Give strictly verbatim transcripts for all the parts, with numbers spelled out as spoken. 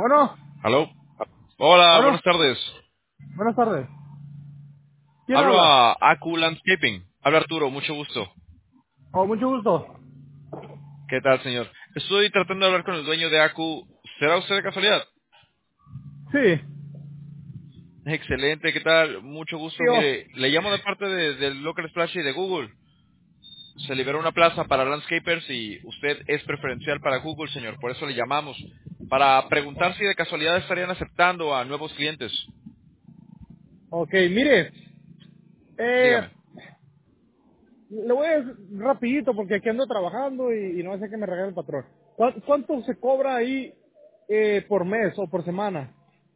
Bueno, ¿Aló? Hola, bueno, buenas tardes. buenas tardes. ¿Quién Hablo habla? a Acu Landscaping. Habla Arturo, mucho gusto. Oh, mucho gusto. ¿Qué tal, señor? Estoy tratando de hablar con el dueño de Acu. ¿Será usted de casualidad? Sí, Excelente, ¿qué tal? Mucho gusto. yo. Mire, le llamo de parte de- del Local Splash y de Google. Se liberó una plaza para landscapers y usted es preferencial para Google, señor. Por eso le llamamos. Para preguntar si de casualidad estarían aceptando a nuevos clientes. Ok, mire, eh, Dígame. le voy a decir rapidito porque aquí ando trabajando y, y no sé qué me regala el patrón. ¿Cuán- ¿Cuánto se cobra ahí eh, por mes o por semana?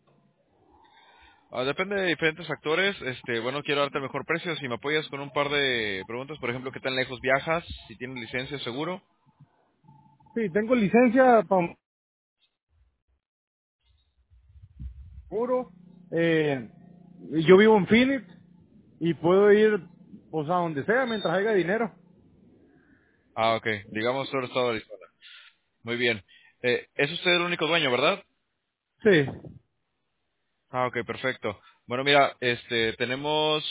Ah, depende de diferentes factores. Este, bueno, quiero darte el mejor precio. Si me apoyas con un par de preguntas, por ejemplo, ¿qué tan lejos viajas? Si tienes licencia, seguro. Sí, tengo licencia para seguro. Eh, yo vivo en Phoenix y puedo ir pues a donde sea mientras haya dinero. Ah, ok. Digamos todo el estado de Arizona. Muy bien. Eh, es usted el único dueño, ¿verdad? Sí. Ah, ok, perfecto. Bueno, mira, este, tenemos,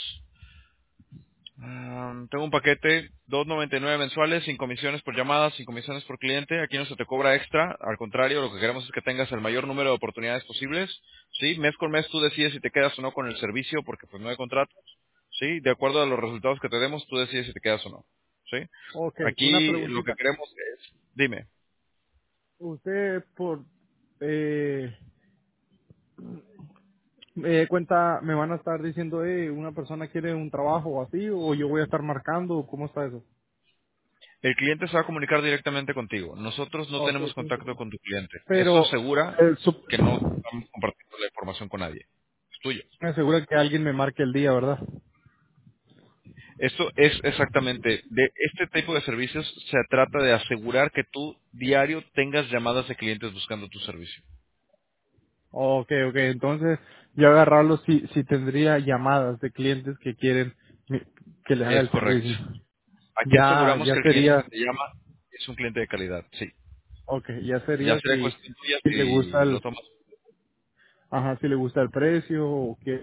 mm, tengo un paquete, dos noventa y nueve mensuales, sin comisiones por llamadas, sin comisiones por cliente. Aquí no se te cobra extra. Al contrario, lo que queremos es que tengas el mayor número de oportunidades posibles. Sí, mes con mes tú decides si te quedas o no con el servicio, porque pues no hay contrato. Sí, de acuerdo a los resultados que te demos, tú decides si te quedas o no. Sí. Ok, una Aquí lo que preguntita. queremos es, dime, Usted por eh, me cuenta, me van a estar diciendo, eh, una persona quiere un trabajo o así, o yo voy a estar marcando, ¿cómo está eso? el cliente se va a comunicar directamente contigo. Nosotros no Ok, tenemos sí. contacto con tu cliente. Eso Pero asegura eh, su- que no estamos compartiendo la información con nadie. Es tuyo. me asegura que alguien me marque el día, ¿verdad? Esto es exactamente, de este tipo de servicios se trata de asegurar que tú diario tengas llamadas de clientes buscando tu servicio. Ok, ok, entonces yo agarrarlo si, si tendría llamadas de clientes que quieren mi- que le haga Es el correcto. servicio. Aquí Ya, aseguramos ya que el cliente sería, que te llama es un cliente de calidad. Sí. ok, ya Ya sería sería si, cuestión tuya si le gusta si lo el, tomas. ajá, si le gusta el precio o qué.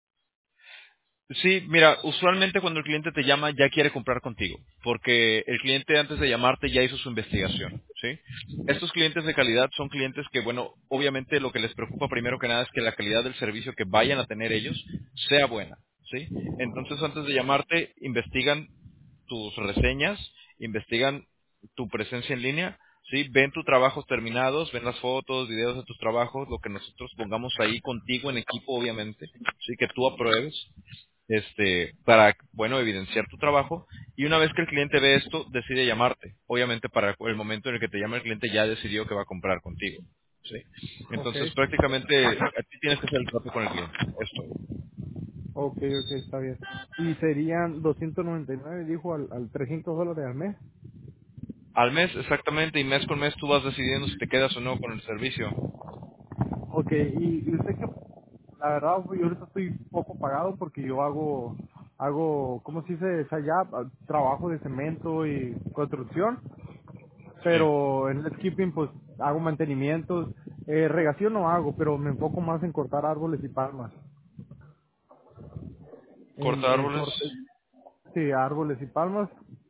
Sí, mira, usualmente cuando el cliente te llama ya quiere comprar contigo, porque el cliente antes de llamarte ya hizo su investigación, ¿sí? Estos clientes de calidad son clientes que, bueno, obviamente lo que les preocupa primero que nada es que la calidad del servicio que vayan a tener ellos sea buena, ¿sí? Entonces antes de llamarte investigan tus reseñas, investigan tu presencia en línea, ¿sí? Ven tus trabajos terminados, ven las fotos, videos de tus trabajos, lo que nosotros pongamos ahí contigo en equipo, obviamente, ¿sí? Que tú apruebes este, para, bueno, evidenciar tu trabajo. Y una vez que el cliente ve esto, decide llamarte. Obviamente para el momento en el que te llama el cliente ya decidió que va a comprar contigo. ¿Sí? Ok, Entonces prácticamente a ti tienes que hacer el trato con el cliente. Esto. ok, ok, está bien. Y serían doscientos noventa y nueve, dijo, al, al trescientos dólares al mes. Al mes, exactamente, y mes con mes tú vas decidiendo si te quedas o no con el servicio. Ok, y, y usted que, la verdad, yo ahorita estoy poco pagado porque yo hago, hago, ¿cómo se dice? Allá, trabajo de cemento y construcción, Sí. pero en landscaping pues hago mantenimientos, eh, regación no hago, pero me enfoco más en cortar árboles y palmas, en, Corta en árboles. corte, sí, árboles y palmas,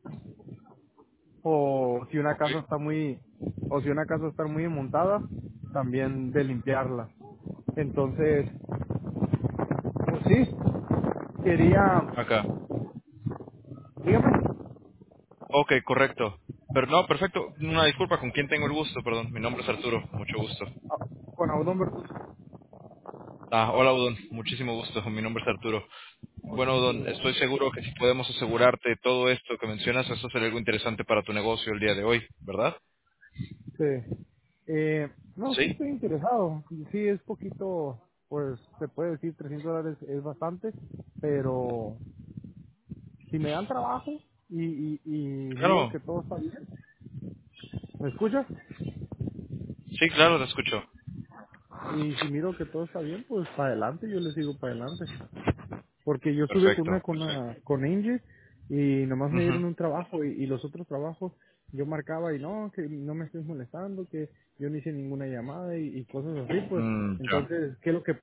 o si una Ok. casa está muy, o si una casa está muy montada, también de limpiarla. Entonces, pues sí, quería, Acá. dígame, Ok, correcto. Pero no, perfecto. Una disculpa, ¿con quién tengo el gusto? Perdón, mi nombre es Arturo. Mucho gusto. ah, con Audón Vertus. Ah, hola, Udon. Muchísimo gusto. Mi nombre es Arturo. Bueno, Don, estoy seguro que si podemos asegurarte todo esto que mencionas, eso sería algo interesante para tu negocio el día de hoy, ¿verdad? Sí. Eh, no, sí Sí. estoy interesado. Sí, es poquito, pues se puede decir trescientos dólares es bastante, pero si me dan trabajo y, y, y miro Claro. que todo está bien, ¿me escuchas? Sí, claro, te escucho. Y si miro que todo está bien, pues para adelante, yo les digo para adelante. Porque yo estuve con Perfecto, una, con perfecto. una, con Inge y nomás me Ujú. dieron un trabajo y, y los otros trabajos. yo marcaba y no, que no me estés molestando, que yo no hice ninguna llamada y, y cosas así, pues. Mm, ya. Entonces, ¿qué es lo que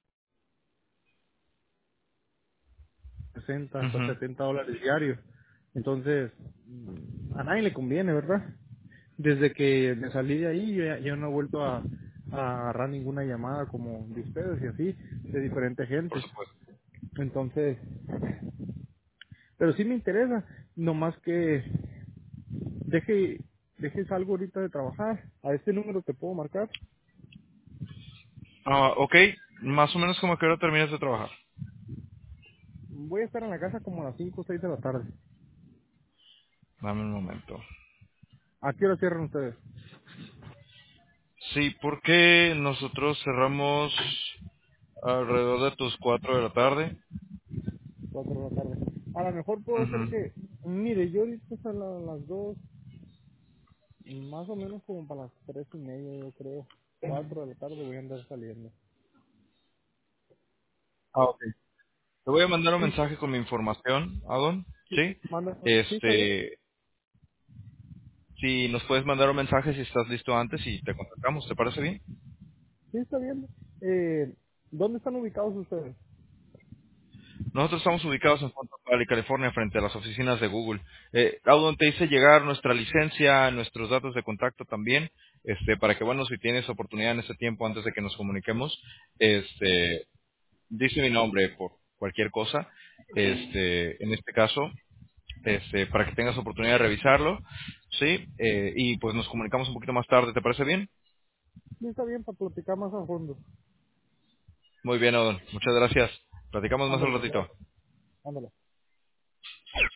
sesenta hasta Ujú. setenta dólares diarios? Entonces, mm, a nadie le conviene, ¿verdad? Desde que me salí de ahí, yo ya, yo no he vuelto a, a agarrar ninguna llamada como de ustedes y así, de diferentes Por gentes. supuesto. Entonces, pero sí me interesa, nomás que deje, dejes algo ahorita de trabajar. A este número te puedo marcar. Ah, ok, más o menos como a qué hora terminas de trabajar. Voy a estar en la casa como a las cinco o seis de la tarde. Dame un momento. ¿A qué hora cierran ustedes? Sí, porque nosotros cerramos alrededor de tus cuatro de la tarde. Cuatro de la tarde. A lo mejor puedo ser Ujú. que, mire, yo ahorita a la- las dos, más o menos como para las tres y media, yo creo. Cuatro de la tarde voy a andar saliendo. Ah, ok. Te voy a mandar un Sí, mensaje con mi información, Adon, sí, ¿sí? manda, sí, está bien. Este, si nos puedes mandar un mensaje si estás listo antes y te contactamos, ¿te parece bien? Sí, está bien. Eh, ¿Dónde están ubicados ustedes? Nosotros estamos ubicados en Fountain Valley, California, frente a las oficinas de Google. Eh, Audon te hice llegar nuestra licencia, nuestros datos de contacto también, este, para que, bueno, si tienes oportunidad en ese tiempo antes de que nos comuniquemos, este, dice mi nombre por cualquier cosa, este, en este caso, este, para que tengas oportunidad de revisarlo, sí, eh, y pues nos comunicamos un poquito más tarde, ¿te parece bien? Sí, está bien para platicar más a fondo. Muy bien, Audon, muchas gracias. Platicamos más al Ándale, ratito. gracias. Ándale.